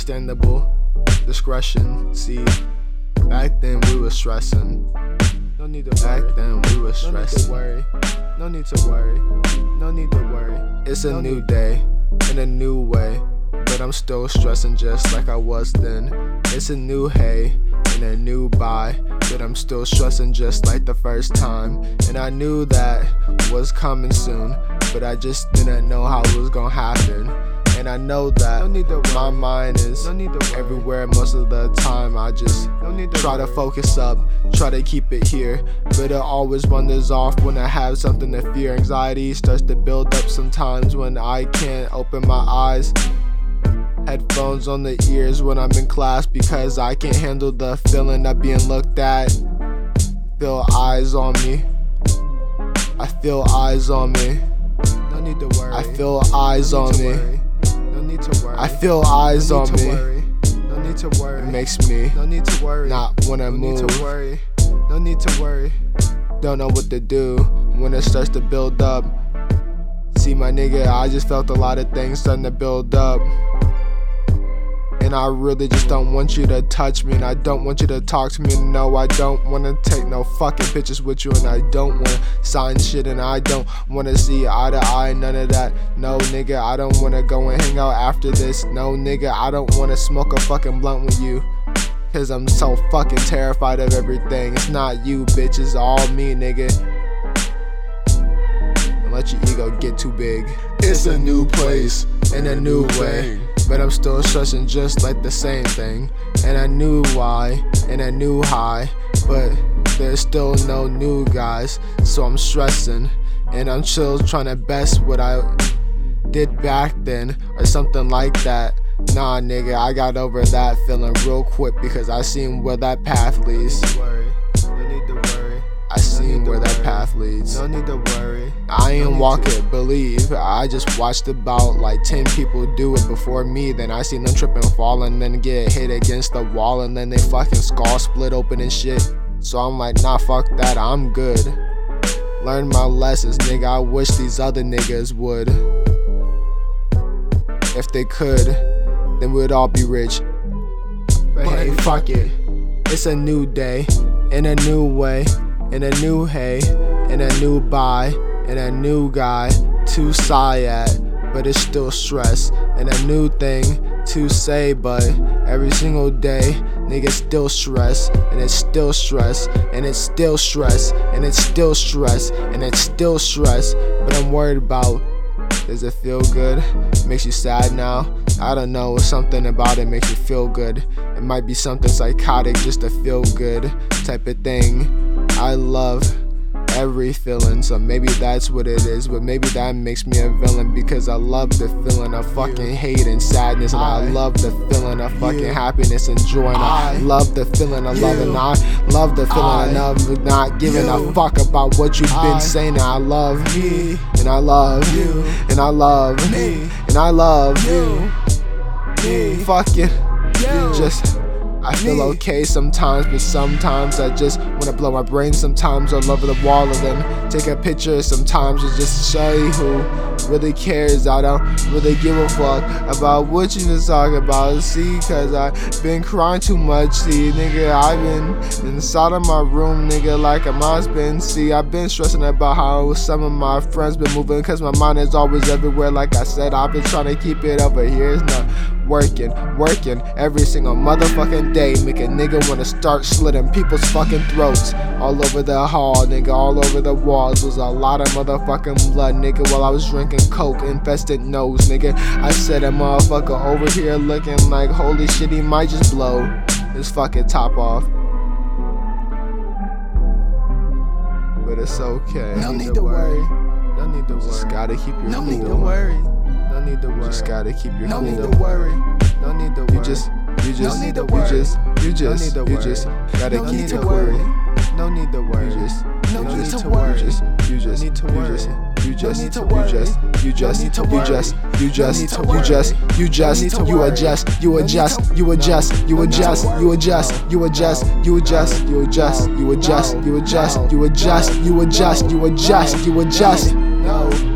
understandable discretion. See, back then we was stressing. No need to worry. Back then we was stressing. No need to worry. No need to worry. It's a new day in a new way, but I'm still stressing just like I was then. It's a new hey and a new bye, but I'm still stressing just like the first time. And I knew that was coming soon, but I just didn't know how it was gonna happen. And I know that my mind is everywhere most of the time. I just try to focus up, try to keep it here, but it always wanders off when I have something to fear. Anxiety starts to build up sometimes when I can't open my eyes. Headphones on the ears when I'm in class because I can't handle the feeling of being looked at. Feel eyes on me. I feel eyes on me. No need to worry. I feel eyes on me. No need to worry. I feel eyes on me. No need to worry. It makes me not wanna move. No need to worry. No need to worry. Don't know what to do when it starts to build up. See, my nigga, I just felt a lot of things starting to build up. And I really just don't want you to touch me, and I don't want you to talk to me. No, I don't wanna take no fucking pictures with you, and I don't wanna sign shit, and I don't wanna see eye to eye, none of that. No, nigga, I don't wanna go and hang out after this. No, nigga, I don't wanna smoke a fucking blunt with you, cause I'm so fucking terrified of everything. It's not you, bitch, it's all me, nigga. Don't let your ego get too big. It's a new place in a new way, but I'm still stressing just like the same thing. And I knew why, and I knew high, but there's still no new guys. So I'm stressing, and I'm still trying to best what I did back then, or something like that. Nah, nigga, I got over that feeling real quick because I seen where that path leads. I seen where that path leads. No need to worry. I ain't walk it, believe. I just watched about like 10 people do it before me. Then I seen them trip and fall and then get hit against the wall, and then they fucking skull split open and shit. So I'm like, nah, fuck that, I'm good. Learn my lessons, nigga. I wish these other niggas would. If they could, then we'd all be rich. But hey, fuck it. It's a new day, in a new way, in a new hey, in a new bye, in a new guy to sigh at, but it's still stress, and a new thing to say, but every single day, nigga, still stress, and it's still stress, and it's still stress, and it's still stress, and it's still stress, but I'm worried about, does it feel good? Makes you sad now? I don't know, something about it makes you feel good. It might be something psychotic just to feel good type of thing. I love every feeling, so maybe that's what it is, but maybe that makes me a villain because I love the feeling of fucking hate and sadness, and I love the feeling of fucking happiness and joy, and I love the feeling of love, and I love the feeling of not giving a fuck about what you've been saying. I love me, and I love you, and I love me, and I love you. Fuck it, just I feel okay sometimes, but sometimes I just wanna blow my brain sometimes all over the wall and then take a picture sometimes to just show you who really cares. I don't really give a fuck about what you was talking about, see, cause I've been crying too much, see, nigga, I've been inside of my room, nigga, like a mouse been, see, I've been stressing about how some of my friends been moving, cause my mind is always everywhere, like I said, I've been trying to keep it over here, it's not working every single motherfucking day, make a nigga wanna start slitting people's fucking throats all over the hall, nigga, all over the walls was a lot of motherfucking blood, nigga, while I was drinking coke, infested nose, nigga. I said a motherfucker over here looking like holy shit, he might just blow his fucking top off, but it's okay. No need to worry. No need to worry. Just gotta keep your cool. No need to worry. No need to worry. Just gotta keep your No cool. need to worry. No need to worry. You just No need to worry. you just gotta No keep need to your worry. cool. No need to worry. No need to worry. You just need to worry. You just need to worry. You just need to you worry. just you just need to you worry. just you just need to you worry. adjust you No need adjust to- you adjust you No need to adjust worry. you adjust you adjust you adjust you adjust you adjust you adjust you adjust you adjust you adjust you adjust. No.